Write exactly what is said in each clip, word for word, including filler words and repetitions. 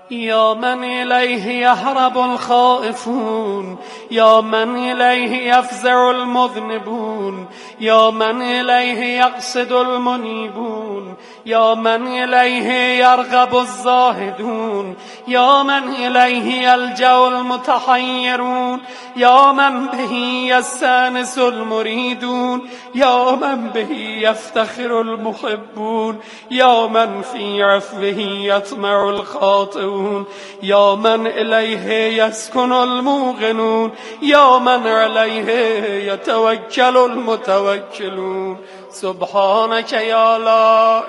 يا من إليه يهرب الخائفون، يا من إليه يفزع المذنبون، يا من إليه يقصد المنيبون، يا من إليه يرغب الزاهدون، يا من إليه يلجأ المتحيرون، يا من به يستانس المريدون، يا من به يفتخر المحبون، يا من في عفوه يطمع الخاطئون، يا من إليه يسكن الموقنون، يا من عليه يتوكل المتوكلون. سبحانك يا لا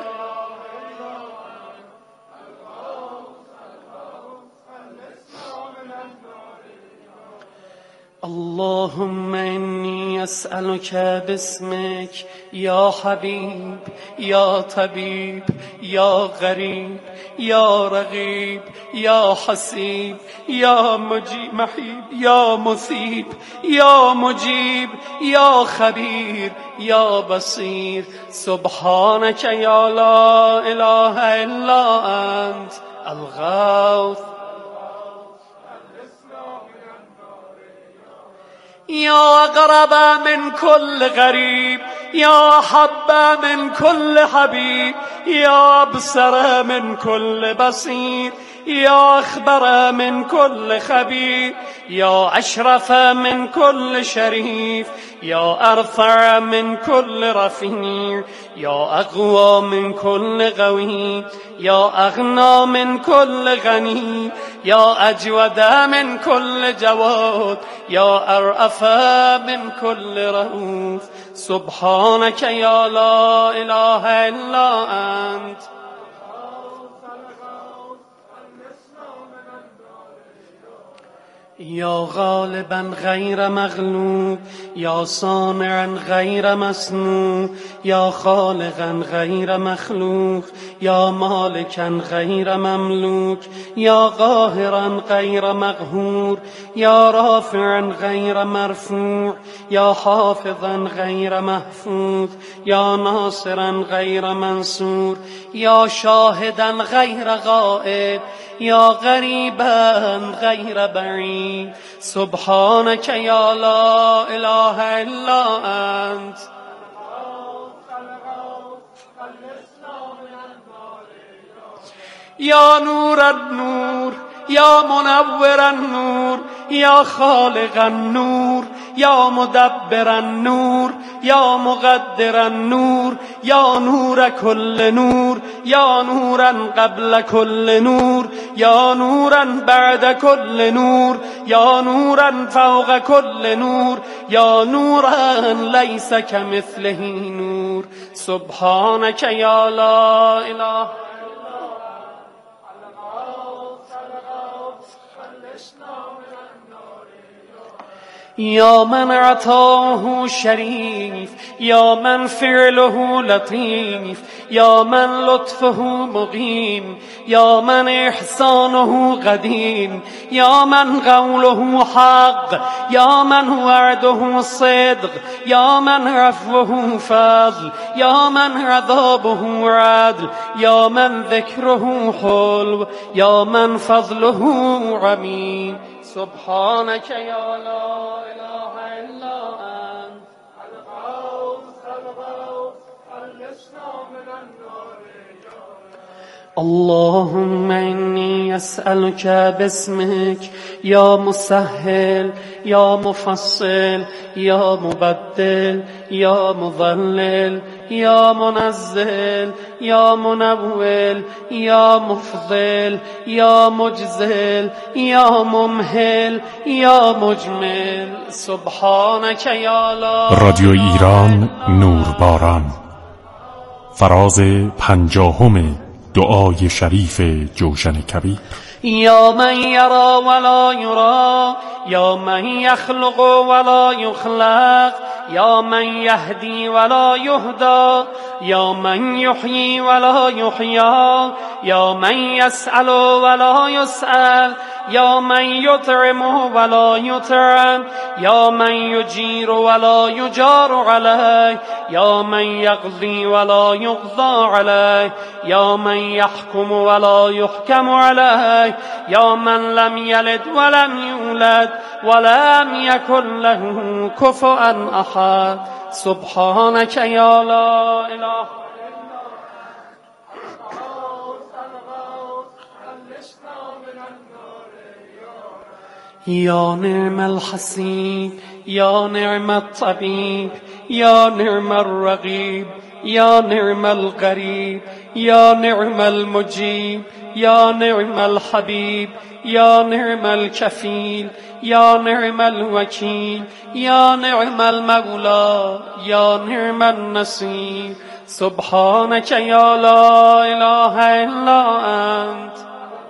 اللهم إني أسألك باسمك يا حبيب يا طبيب يا غريب يا رغيب يا حسيب يا مجيب محيب يا مثيب يا مجيب يا خبير يا بصير. سبحانك يا لا إله إلا أنت الغوث يا أقرب من كل غريب، يا أحب من كل حبيب، يا أبصر من كل بصير، يا أخبر من كل خبير، يا أشرف من كل شريف، يا أرفع من كل رفيع، يا أقوى من كل قوي، يا أغنى من كل غني، يا أجود من كل جواد، يا أرأف من كل رؤوف. سبحانك يا لا إله إلا أنت يا غالبا غير مغلوب، يا صانعا غير مصنوع، يا خالقا غير مخلوق، يا مالكا غير مملوك، يا قاهرا غير مقهور، يا رافعا غير مرفوع، يا حافظا غير محفوظ، يا ناصرا غير منصور، يا شاهدا غير غائب، يا غريبا غير بعيد. سبحانك يا لا إله إلا أنت يا نور النور، يا منور النور، يا خالق النور، يا مدبر النور، يا مقدر النور، يا نور كل نور، يا نورا قبل كل نور، يا نورا بعد كل نور، يا نورا فوق كل نور، يا نورا ليس كمثله نور. سبحانك يا لا إله يا من عطاؤه شريف، يا من فعله لطيف، يا من لطفه مقيم، يا من إحسانه قديم، يا من قوله حق، يا من وعده صدق، يا من عفوه فضل، يا من عذابه عدل، يا من ذكره حلو، يا من فضله عميم. سبحانك يا لا إله إلا أنت الغوث الغوث خلصنا من النار. اللهم إني أسألك باسمك يا مسهل يا مفصل يا مبدل يا مضلل يا منزل يا منول يا مفضل يا مجزل يا ممهل يا مجمل. سبحانك يا لا. رادیو ایران نورباران، فراز پنجاهم دعای شریف جوشن کبیر. یا من یرا ولا یرا، یا من یخلق ولا یخلق، یا من یهدی ولا یهدی یا من یحیی ولا یحیی یا من یسأل ولا یسأل یا من یطعم ولا یطعم یا من یجیر ولا یجار علیه یا من یقضی ولا یقضى علیه یا من یحکم ولا یحکم علیه یا من لم یلد ولم یولد ولم یکن له کفوا احد سبحانك یا لا اله یا نعم الحسیب یا نعم الطبیب یا نعم الرقیب یا نعم القریب یا نعم المجیب یا نعم الحبیب یا نعم الکفیل یا نعم الوکیل یا نعم المولى یا نعم النصير سبحانك یا لا اله الا انت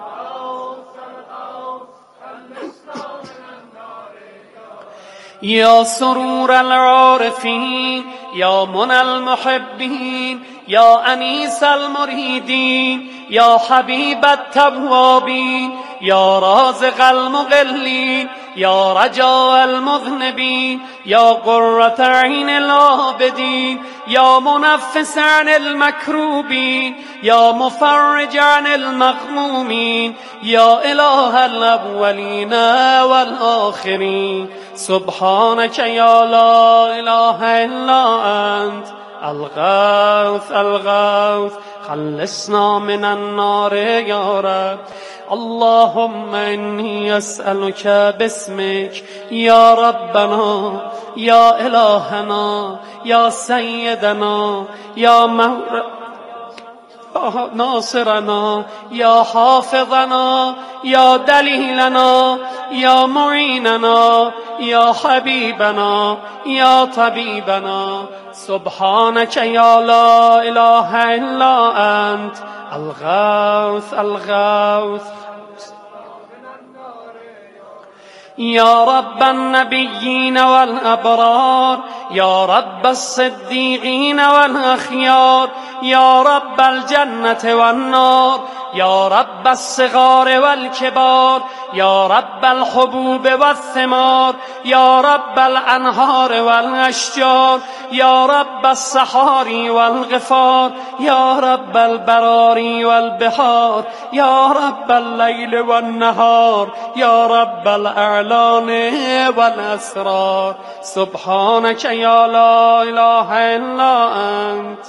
یا سرور العارفین یا منى المحبین یا انیس المریدین یا حبیب التوابین یا رازق المقلین یا رجاء المذنبین یا قرة عین العابدین یا منفس عن المکروبین یا مفرج عن المغمومین یا اله الاولین والآخرین سبحانك یا لا اله الا انت الغوث الغوث خلصنا من النار یا رب اللهم انی اسألك باسمك یا ربنا یا الهنا یا سیدنا یا مور ناصرنا یا حافظنا یا دلیلنا یا معیننا یا حبیبنا یا طبیبنا سبحانك یا لا اله الا انت الغوث الغوث یا رب النبیین والابرار یا رب الصدیقین والاخیار یا رب الجنة والنار یا رب الصغار والكبار یا رب الحبوب والثمار یا رب الانهار والاشجار یا رب الصحاری والغفار یا رب البراری والبحار یا رب الليل والنهار یا رب الاعلان والاسرار سبحانك یا لا اله الا انت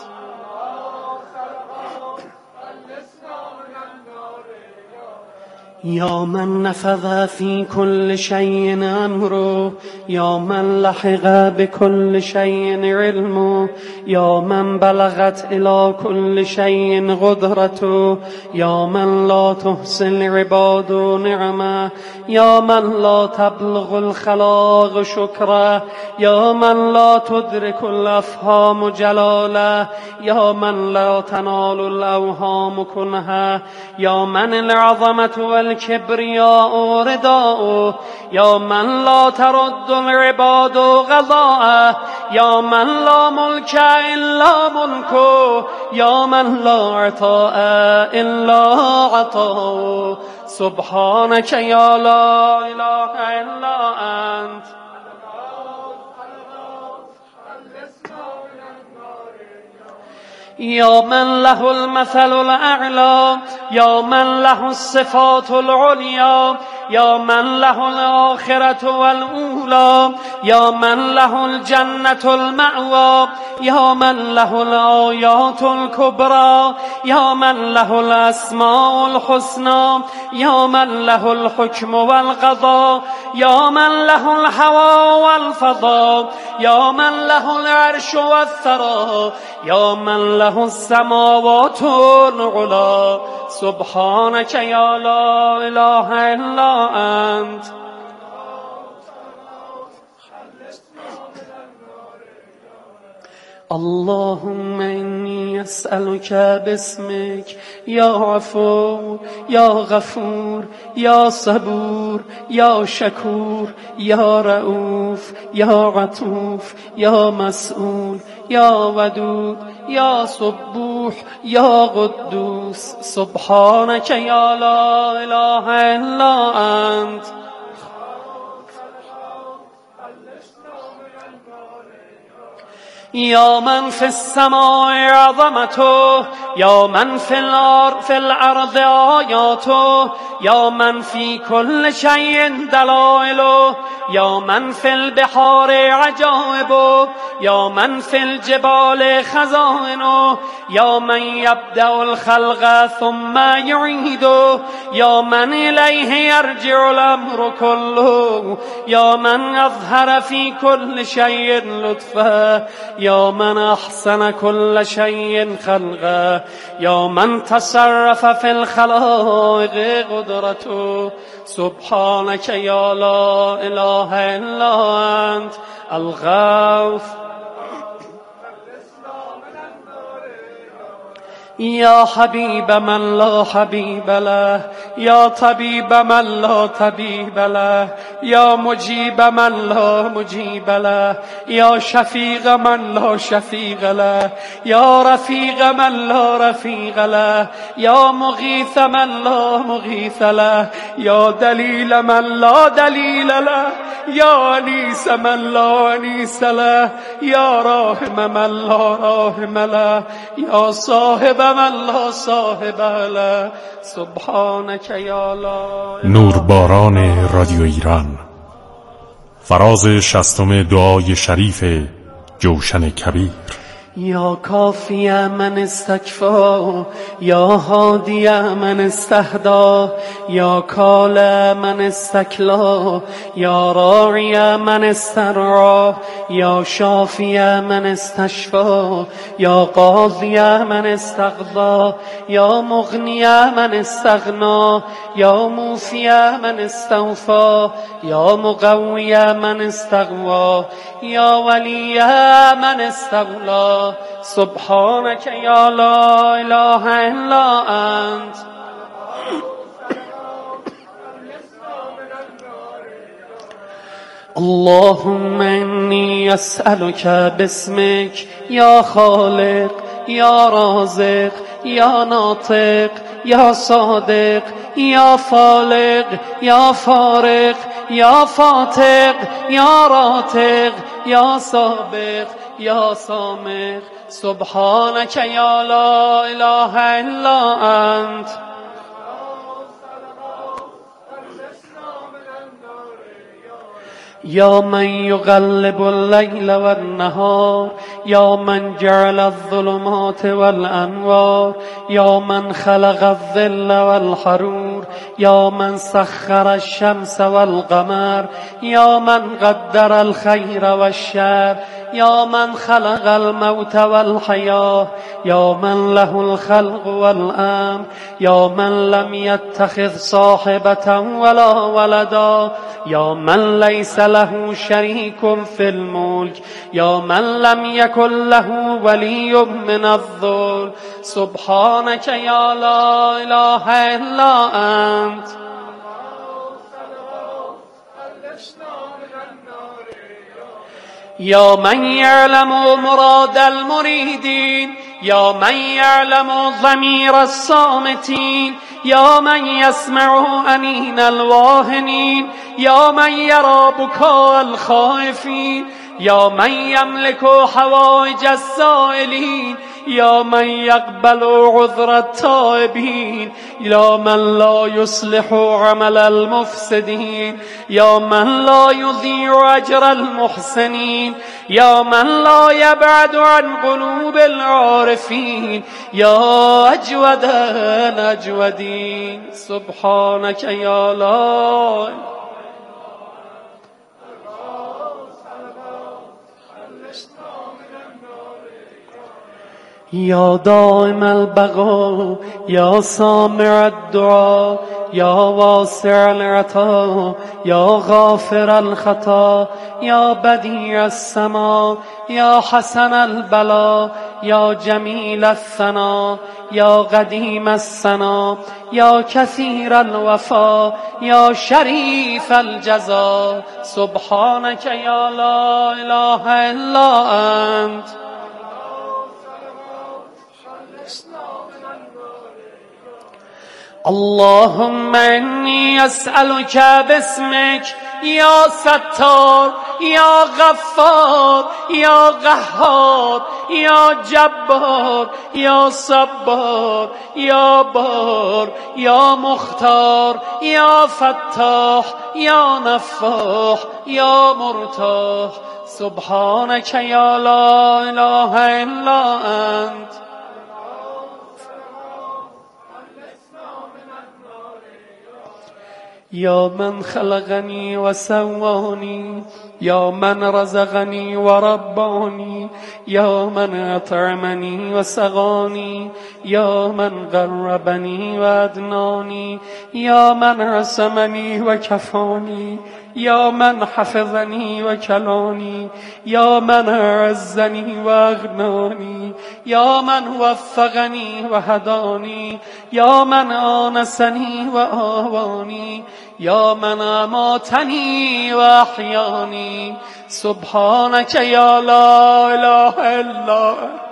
یا من نفذ في كل شيء أمره یا من لحق بكل شيء علمه یا من بلغت إلى كل شيء قدرته یا من لا تحصي العباد نعمه یا من لا تبلغ الخلاق شكره یا من لا تدرك الأفهام جلاله یا من لا تنال الأوهام كنهه یا من العظمة والكبرياء رداءه یا من لا ترد العباد غضاءه یا من لا ملك إلا ملكه یا من لا عطاء إلا عطاءه سبحانك یا لا اله الا انت یا من له المثل الأعلى یا من له الصفات العليا یا من له الآخرة والأولى یا من له الجنة المأوى یا من له الآيات الكبرى یا من له الأسماء الحسنى یا من له الحكم والقضاء یا من له الهوى والفضاء یا من له العرش والثرى یا من له السماوات العلى سبحانك یا لا اله الا انت اللهم إني أسألك باسمك يا عفو يا غفور يا صبور يا شكور يا رؤوف يا عطوف يا مسؤول يا ودود يا صبوح يا قدوس سبحانك يا لا إله إلا أنت يا من في السماء عظمته يا من في الأرض في الأرض آياته يا من في كل شيء دلائله يا من في البحار عجائبه يا من في الجبال خزائنه يا من يبدأ الخلق ثم يعيده يا من إليه يرجع الأمر كله يا من أظهر في كل شيء لطفا يا من أحسن كل شيء خلقه يا من تصرف في الخلائق قدرته سبحانك يا لا إله إلا أنت الغوث يا حبيب من لا حبيب له يا طبيب من لا طبيب له يا مجيب من لا مجيب له يا شفيق من لا شفيق له يا رفيق من لا رفيق له يا مغيث من لا مغيث له يا دليل من لا دليل له يا أنيس من لا أنيس له يا راحم من لا راحم له يا صاحب من لا صاحب له سبحانك یا لا. نورباران رادیو ایران، فراز شصتم دعای شریف جوشن کبیر. یا کافی من استکفا یا هادی من استهدا یا کال من استکلا یا راعی من استرعا یا شافی من استشفا یا قاضی من استقضا یا مغنی من استغنا یا موفی من استوفا یا مقوی من استقوا یا ولی من استولا سبحانك يا لا إله إلا أنت. اللهم إني أسألك باسمك يا خالق يا رازق يا ناطق يا صادق يا فالق يا فارق يا فاتق يا راتق يا سابق يا سامق سبحانك يا لا إله إلا أنت. يا من يقلب الليل والنهار يا من جعل الظلمات والأنوار يا من خلق الظل والحرور يا من سخر الشمس والقمر يا من قدر الخير والشر يا من خلق الموت والحياة يا من له الخلق والأمر يا من لم يتخذ صاحبة ولا ولدا يا من ليس له شريك في الملك يا من لم يكن له ولي من الذل سبحانك يا لا إله إلا أنت. يا من يعلم مراد المريدين يا من يعلم ضمير الصامتين يا من يسمع أنين الواهنين يا من يرى بكاء الخائفين يا من يملك حوائج السائلين يا من يقبل عذر التائبين يا من لا يصلح عمل المفسدين يا من لا يضيع أجر المحسنين يا من لا يبعد عن قلوب العارفين يا أجود الأجودين سبحانك يا لا. یا دائم البقا یا سامع الدعا یا واسع العطا یا غافر الخطا یا بدیع السما یا حسن البلا یا جمیل الثنا یا قدیم الثنا یا کثیر الوفا یا شریف الجزا سبحانك یا لا اله الا انت. اللهم انی اسألك باسمك یا ستار یا غفار یا قهار یا جبار یا صبار یا بار یا مختار یا فتاح یا نفاح یا مرتاح سبحانك یا لا اله الا انت. یا من خلقنی و سوانی یا من رزقنی و ربانی یا من اطعمنی و سقانی یا من قربنی و ادنانی یا من عصمنی و کفانی یا من حفظنی و کلانی یا من اعزنی و اغنانی یا من وفقنی و هدانی یا من آنسنی و آوانی یا من اماتنی و احیانی سبحانك یا لا اله الا انت.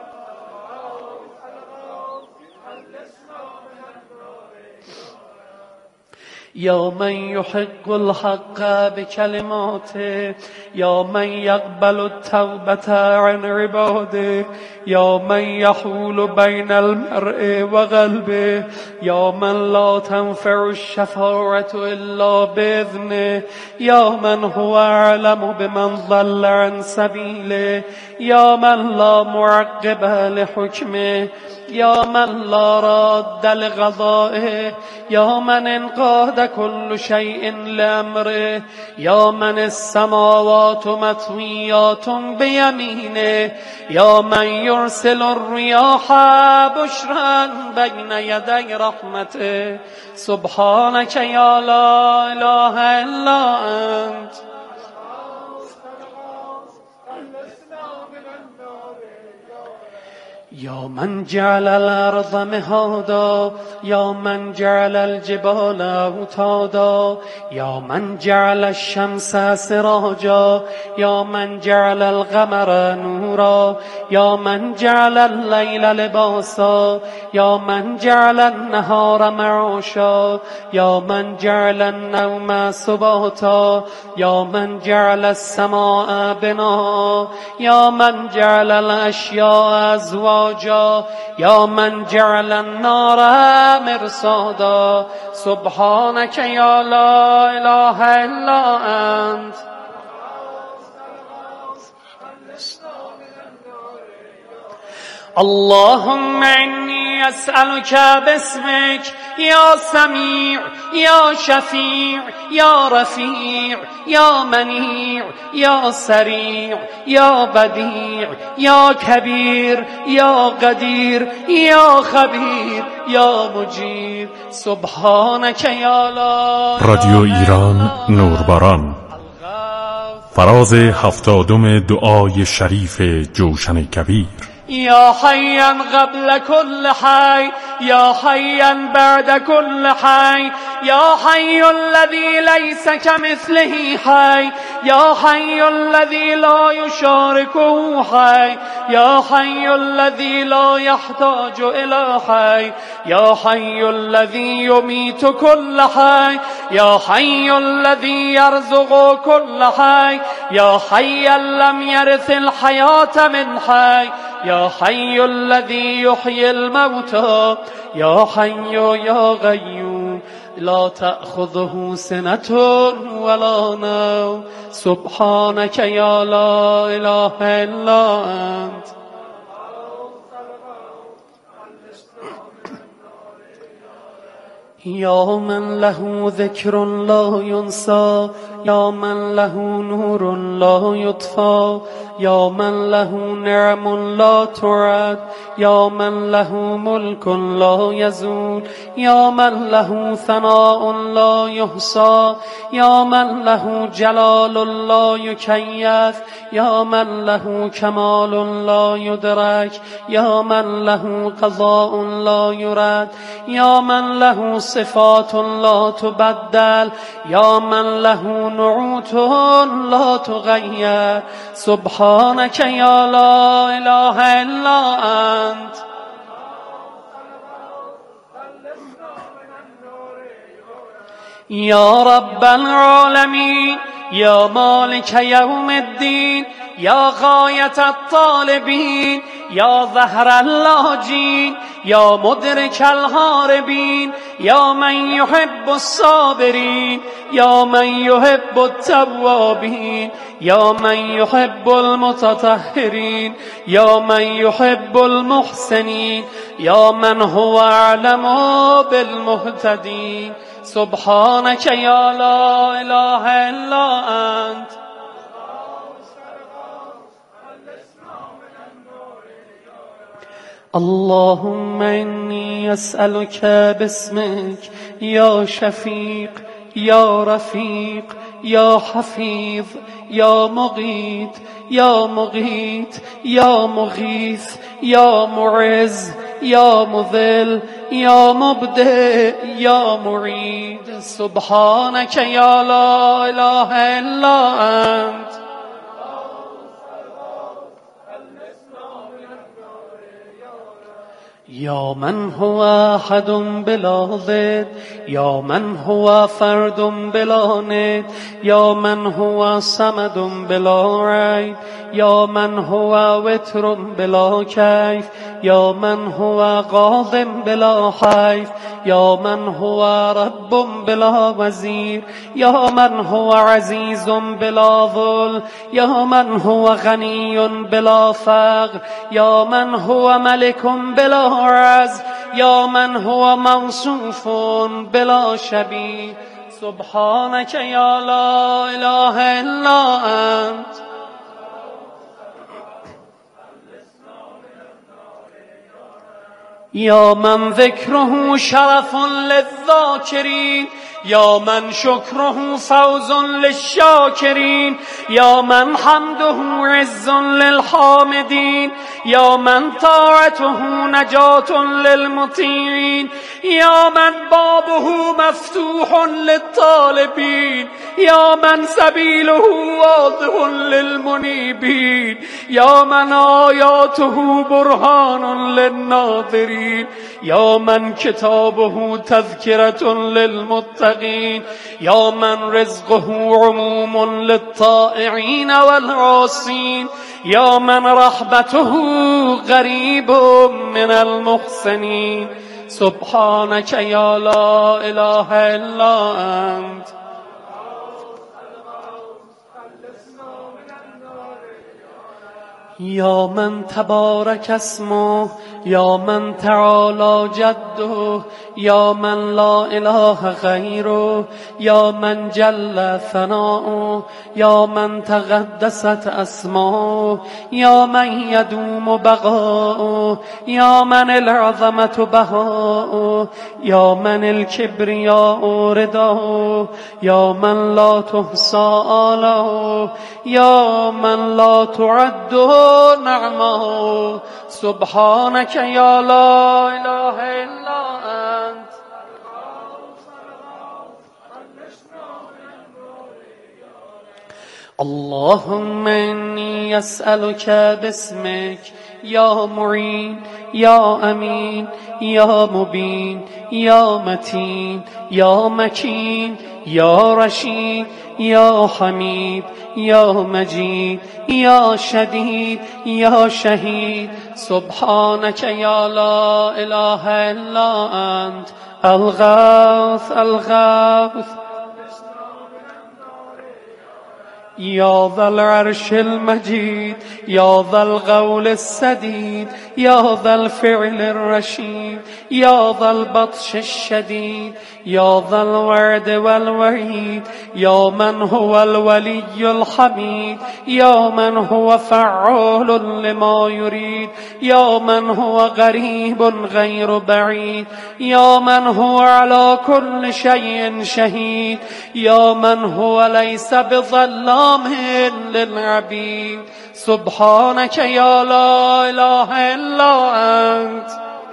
یا من یحق الحق بکلماته یا من یقبل التوبة عن عباده یا من یحول بین المرء و قلبه یا من لا تنفع الشفاعة الا باذنه یا من هو اعلم بمن ضل عن سبیله یا من لا معقب لحکمه یا من لا راد لقضائه یا من انقاد كل شيء لأمره یا من السماوات مطويات بيمينه یا من يرسل الرياح بشرا بين يدي رحمته سبحانك یا لا اله الا انت. یا من جعل الارض مهادا یا من جعل الجبال اوتادا یا من جعل الشمس سراجا یا من جعل القمر نورا یا من جعل الليل لباسا یا من جعل النهار معاشا یا من جعل النوم سباتا یا من جعل السماء بناء یا من جعل الاشیاء ازواجا یا من جعل النار مرصادا سبحانك یا لا اله الا انت. اللهم انی اسألك باسمك یا سمیع یا شفیع یا رفیع یا منیع یا سریع یا بدیع یا کبیر یا قدیر یا خبیر یا مجیر سبحانك یا لا. رادیو ایران نورباران، فراز هفتادم دعای شریف جوشن کبیر. یا حیا قبل كل حی یا حیا بعد كل حی یا حی الذی لیس کمثله حی یا حی الذی لا یشارکه حی یا حی الذی لا یحتاج الی حی یا حی الذی یمیت كل حی یا حی الذی یرزق كل حی یا حی لم یرث الحیاة من حی یا حی الذی یحیی الموتى یا حی یا قیوم لا تأخذه سنة ولا نوم سبحانك یا لا اله الا انت. یا من له ذکر لا ینسى یا من له نور لا یطفى یا من له نعم لا تعد، یا من له ملک لا یزول، یا من له ثناء لا یحصى، یا من له جلال لا یکیف، یا من له کمال لا یدرک، یا من له قضاء لا یرد، یا من له صفات لا تبدل، یا من له نعوت لا تغیر. سبحانك یا لا اله الا انت. یا رب العالمین، یا مالک یوم الدین، یا غایت الطالبین، یا ظهر اللاجین، یا مدرک الهاربین، یا من یحب الصابرین، یا من یحب التوابین، یا من یحب المتطهرین، یا من یحب المحسنین، یا من هو اعلم بالمهتدین. سبحانك یا لا اله الا انت. اللهم إني أسألك باسمك يا شفيق يا رفيق يا حفيظ يا مغيث يا مغيث يا مغيث يا معز يا مذل يا مبدئ يا معيد. سبحانك يا لا إله إلا أنت. یا من هو احد بلا ضد، یا من هو فرد بلا ند، یا من هو صمد بلا ريب، یا من هو وتر بلا كيف، یا من هو قاض بلا حيف، یا من هو رب بلا وزیر، یا من هو عزیز بلا ذل، یا من هو غنی بلا فقر، یا من هو ملک بلا عز، یا من هو موصوف بلا شبیه. سبحانك یا لا اله الا انت. یا من ذکره شرف للذاکرین، یا من شکره فوز للشاکرین، یا من حمده عز للحامدین، یا من طاعته نجات للمطیعین، یا من بابه مفتوح للطالبین، یا من سبیله واضح للمنیبین، یا من آیاته برهان للناظرین، یا من کتابه تذکرة للمتقین، یا من رزقه عموم للطائعین والعاصین، یا من رحمته قریب من المحسنین. سبحانك یا لا اله الا انت. یا من تبارک اسمه، یا من تعالی جده، یا من لا اله غیره، یا من جل ثناؤه، یا من تقدست اسماؤه، یا من یدوم بقاؤه، یا من العظمة بهاؤه، یا من الکبریاء رداؤه، یا من لا تحصى آلاؤه، یا من لا تعد نعمه. سبحانك یا لا اله الا انت. اللهم إني أسألك باسمك يا معين يا أمين يا مبين يا متين يا مكين يا رشيد يا حميد يا مجيد يا شديد يا شهيد. سبحانك يا لا إله إلا أنت. الغوث الغوث. يا ذا العرش المجيد يا ذا القول السديد يا ذا الفعل الرشيد يا ذا البطش الشديد يا ذا الورد والوريد يا من هو الولي الحميد يا من هو فعال لما يريد يا من هو غريب غير بعيد يا من هو على كل شيء شهيد يا من هو ليس بظلام للعبيد سبحانك يا لا إله إلا أنت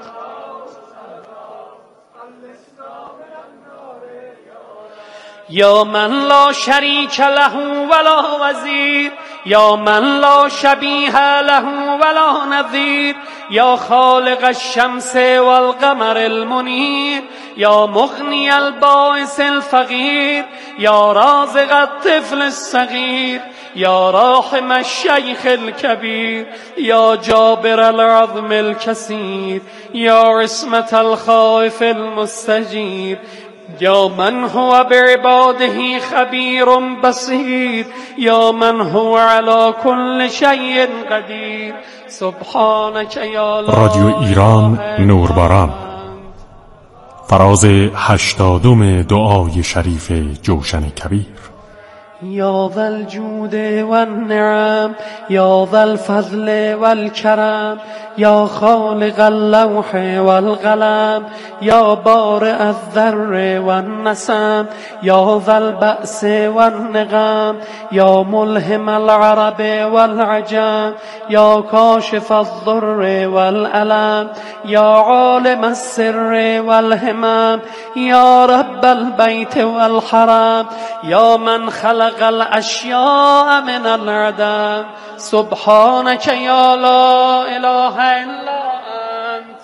يا من لا شريك له ولا وزير يا من لا شبيه له ولا نظير يا خالق الشمس والقمر المنير يا مغني البائس الفقير يا رازق الطفل الصغير يا راحم الشيخ الكبير يا جابر العظم الكسير يا عصمة الخائف المستجير يا من هو بعباده خبير بصير يا من هو على كل شيء قدير سبحانك يا لا رادیو ایران نورباران، فراز هشتادم دعای شریف جوشن کبیر. يا ذا الجود والنعم يا ذا الفضل والكرم يا خالق اللوح والقلم يا بارئ الذر والنسم يا ذا البأس والنغم يا ملهم العرب والعجم يا كاشف الضر والألم يا عالم السر والهمم يا رب البيت والحرم يا من خلق الأشياء من العدم سبحانك يا لا إله إلا أنت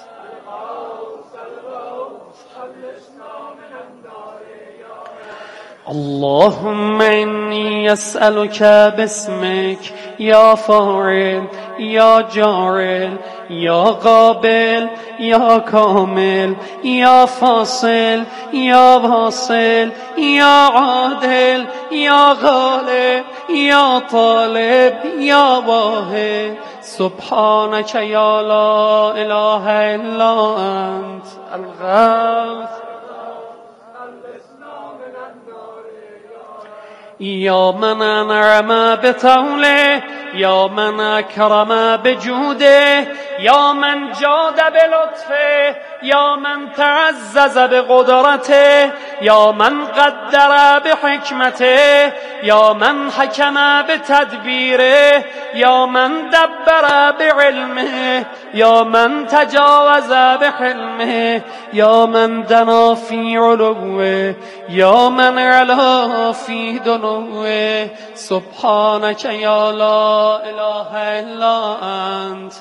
اللهم إني أسألك باسمك يا فاعل يا جاعل يا قابل يا كامل يا فاصل يا واصل يا عادل يا غالب يا طالب يا واهب سبحانك يا لا إله إلا أنت الغوث يا من أنعم بطوله يا من أكرم بجوده يا من جاد بلطفه يا من تعزز بقدرته يا من قدر بحكمته يا من حكم بتدبيره يا من دبر بعلمه يا من تجاوز بحلمه يا من دنا في علوه يا من علا في دنوه سبحانك يا لا إله إلا أنت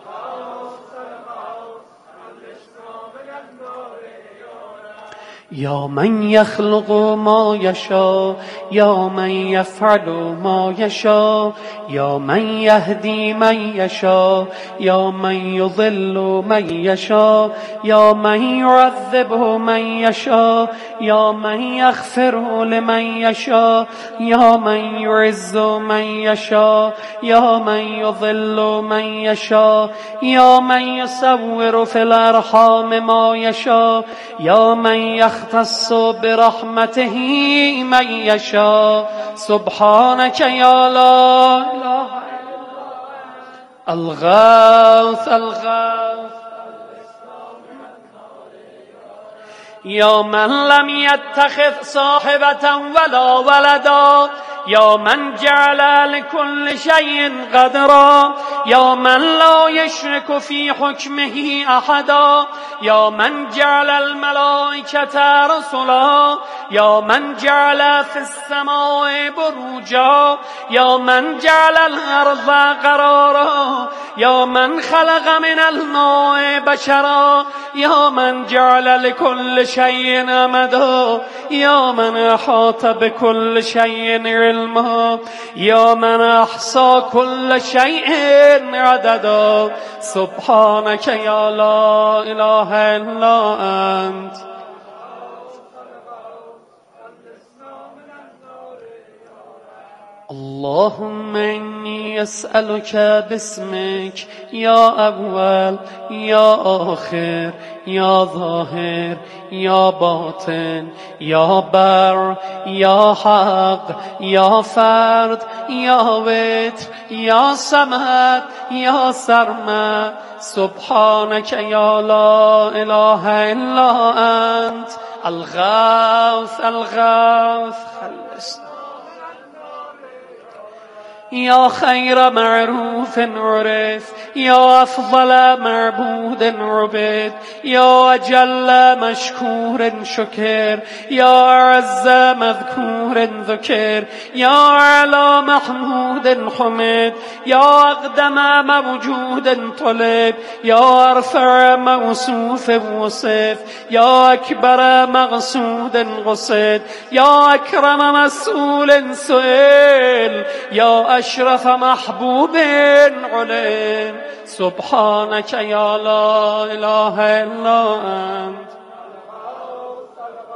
يا من يخلق ما يشاء يا من يفعل ما يشاء يا من يهدي من يشاء يا من يضل من يشاء يا من يعذب من يشاء يا من يغفر لمن يشاء يا من يعز من يشاء يا من يضل من يشاء يا من يصور في الأرحام ما يشاء يا من يختص برحمته من يشاء سبحانك يا لا إله إلا الغوث الغوث يا من لم يتخذ صاحبة ولا ولدا يا من جعل لكل شيء قدرا يا من لا يشرك في حكمه أحدا يا من جعل الملائكة رسلا يا من جعل في السماء بروجا يا من جعل الأرض قرارا يا من خلق من الماء بشرا يا من جعل لكل شيء أمدا يا من أحاط بكل شيء علما يا من أحصى كل شيء عددا سبحانك يا لا إله إلا أنت اللهم إني أسألك باسمك يا أول يا آخر يا ظاهر يا باطن يا بر يا حق يا فرد يا وتر يا صمد يا سرمد سبحانك يا لا إله إلا أنت الغوث الغوث خلصنا يا خير معروف عرف يا أفضل معبود عبد يا أجل مشكور شكر يا أعز مذكور ذكر يا أعلى محمود حمد يا أقدم موجود طلب يا أرفع موصوف وصف يا أكبر مقصود قصد يا أكرم مسؤول سئل يا أشرف محبوب علم سبحانك يا لا إله إلا أنت